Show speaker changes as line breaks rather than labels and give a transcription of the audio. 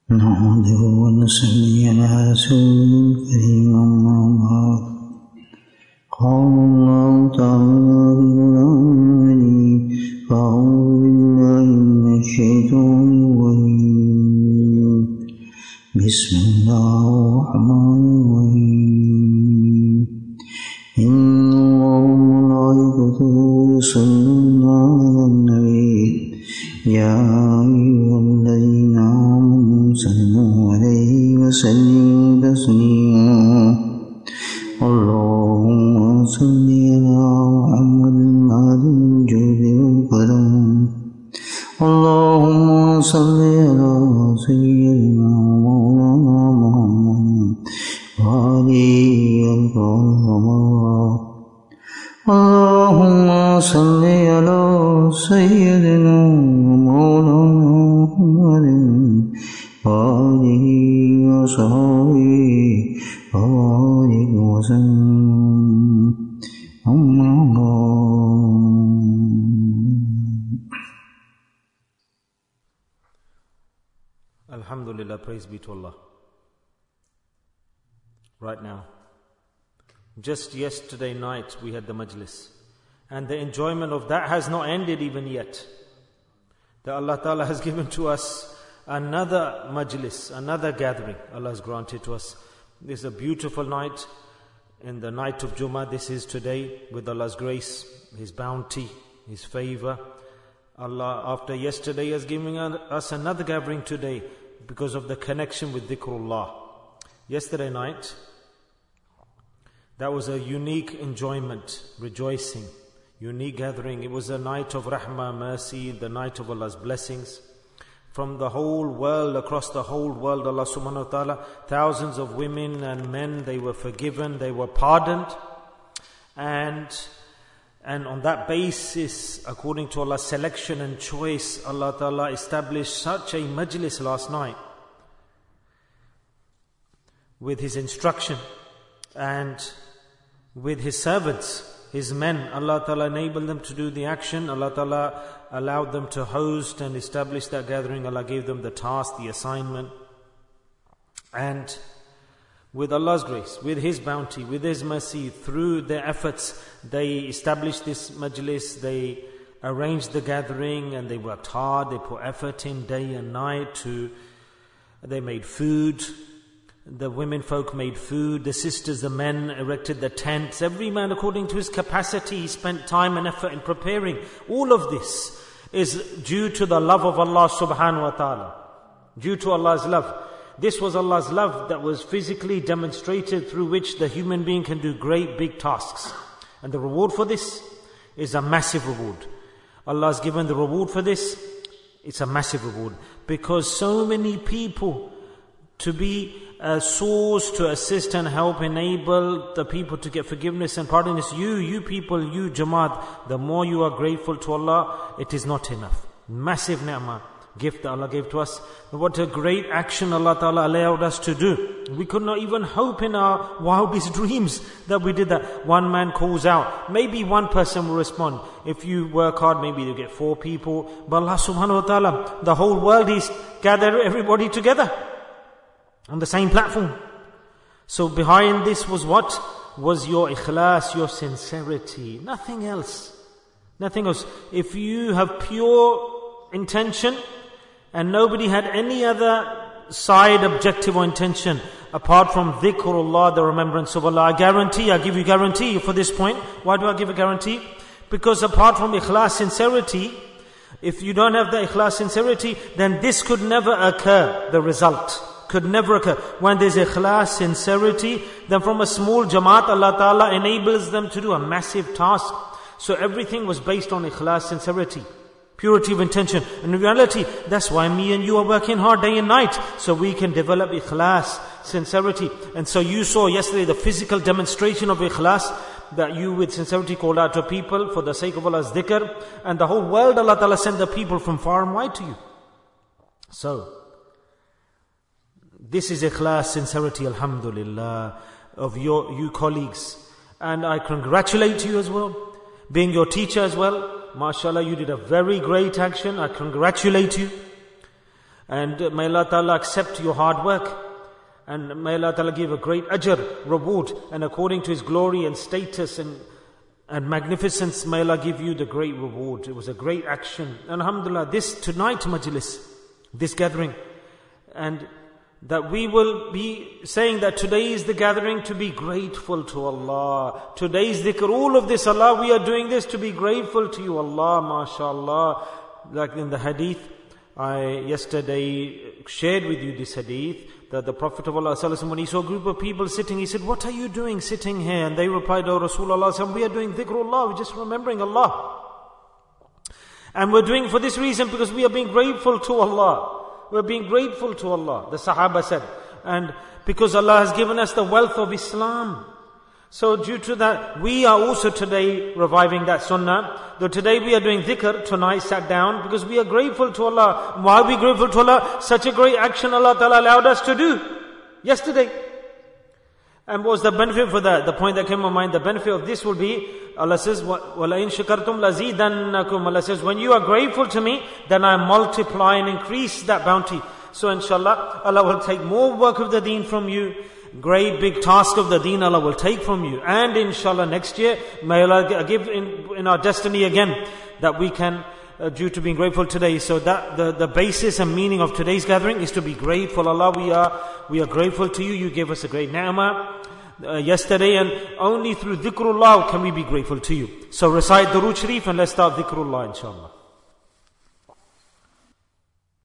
نحمده ونصلي على رسوله الكريم أما بعد قال الله تعالى بقرآنه فأعوذ بالله من الشيطان الرجيم بسم الله الرحمن الرحيم إن الله وملائكته يصلون على النبي يا أيها الذين آمنوا صلوا عليه وسلموا تسليما اللهم صل على محمد بعد الجود والكرم اللهم صل على سيدنا مولانا محمد وعليه الكرام اللهم صل على سيدنا مولانا محمد وآله وصحبه وبارك وسلم أما بعد.
Alhamdulillah, praise be to Allah. Right now, just yesterday night we had the majlis, and the enjoyment of that has not ended even yet. That Allah Ta'ala has given to us another majlis, another gathering Allah has granted to us. This is a beautiful night, in the night of Jummah. This is today, with Allah's grace, His bounty, His favor. Allah, after yesterday, has given us another gathering today because of the connection with dhikrullah. Yesterday night, that was a unique enjoyment, rejoicing, unique gathering. It was a night of rahmah, mercy, the night of Allah's blessings. From the whole world, across the whole world, Allah subhanahu wa ta'ala, thousands of women and men, they were forgiven, they were pardoned. And on that basis, according to Allah's selection and choice, Allah Ta'ala established such a majlis last night with His instruction and with His servants, His men. Allah Ta'ala enabled them to do the action. Allah Ta'ala allowed them to host and establish that gathering. Allah gave them the task, the assignment. And with Allah's grace, with His bounty, with His mercy, through their efforts, they established this majlis, they arranged the gathering, and they worked hard, they put effort in day and night they made food. The women folk made food, the sisters, the men erected the tents. Every man according to his capacity, he spent time and effort in preparing. All of this is due to the love of Allah subhanahu wa ta'ala. Due to Allah's love. This was Allah's love that was physically demonstrated, through which the human being can do great big tasks. And the reward for this is a massive reward. Allah has given the reward for this. It's a massive reward. Because so many people to be a source to assist and help, enable the people to get forgiveness and pardon. Is you people, you Jamaat. The more you are grateful to Allah, it is not enough. Massive ni'mah, gift that Allah gave to us. What a great action Allah Ta'ala allowed us to do. We could not even hope in our wildest dreams that we did that. One man calls out, maybe one person will respond. If you work hard, maybe you'll get 4 people. But Allah Subhanahu wa Ta'ala, the whole world is gathered everybody together on the same platform. So behind this was what? Was your ikhlas, your sincerity. Nothing else. Nothing else. If you have pure intention and nobody had any other side objective or intention apart from dhikrullah, the remembrance of Allah, I give you guarantee for this point. Why do I give a guarantee? Because apart from ikhlas, sincerity, if you don't have the ikhlas, sincerity, then this could never occur, the result. Could never occur. When there's ikhlas, sincerity, then from a small jamaat, Allah Ta'ala enables them to do a massive task. So everything was based on ikhlas, sincerity, purity of intention. And in reality, that's why me and you are working hard day and night, so we can develop ikhlas, sincerity. And so you saw yesterday the physical demonstration of ikhlas, that you with sincerity called out to people for the sake of Allah's dhikr. And the whole world, Allah Ta'ala sent the people from far and wide to you. So this is ikhlas, sincerity, alhamdulillah, of you colleagues. And I congratulate you as well, being your teacher as well. MashaAllah, you did a very great action. I congratulate you. And may Allah Ta'ala accept your hard work. And may Allah Ta'ala give a great ajr, reward. And according to His glory and status and magnificence, may Allah give you the great reward. It was a great action. And alhamdulillah, this tonight majlis, this gathering, and that we will be saying that today is the gathering to be grateful to Allah. Today's dhikr, all of this, Allah, we are doing this to be grateful to you, Allah, mashallah. Like in the hadith, I yesterday shared with you this hadith, that the Prophet of Allah, when he saw a group of people sitting, he said, what are you doing sitting here? And they replied, oh Rasulullah, we are doing dhikrullah, we're just remembering Allah. And we're doing for this reason, because we are being grateful to Allah. We're being grateful to Allah, the Sahaba said. And because Allah has given us the wealth of Islam. So due to that, we are also today reviving that sunnah. Though today we are doing dhikr, tonight sat down, because we are grateful to Allah. Why are we grateful to Allah? Such a great action Allah Ta'ala allowed us to do yesterday. And what was the benefit for that? The point that came to my mind, the benefit of this will be, Allah says, وَلَئِن شَكَرْتُمْ لَزِيدَنَّكُمْ. Allah says, when you are grateful to me, then I multiply and increase that bounty. So inshallah, Allah will take more work of the deen from you. Great big task of the deen Allah will take from you. And inshallah next year, may Allah give in our destiny again, that we can, due to being grateful today. So that the basis and meaning of today's gathering is to be grateful. Allah, we are grateful to you. You gave us a great ni'mah yesterday, and only through dhikrullah can we be grateful to you. So recite Durood Sharif and let's start dhikrullah inshallah.